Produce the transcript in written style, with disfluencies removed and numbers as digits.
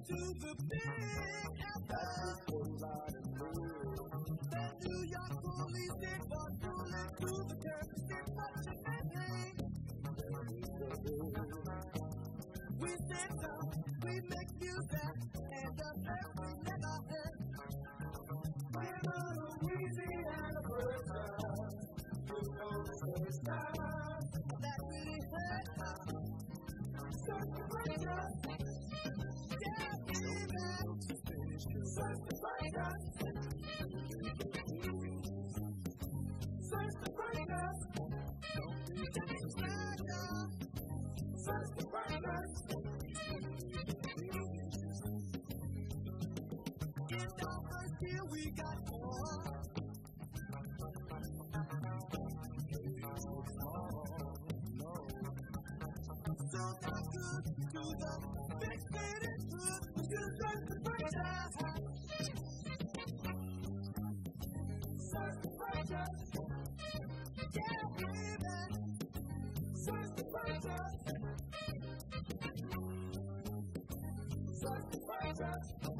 to the big apple. That New York police did was rolling through the curb, did such a bad thing. We sit down, we make music, and the best we never heard. We're the Louisiana brothers, you know the first time that we heard of such a great us. Yeah, baby, such a great us. Such a great us. Such a great us. In our first year we got more. So not good to the big city hood. You just the break us. Such the break us. Yeah, baby. Such the break us. Such the break us.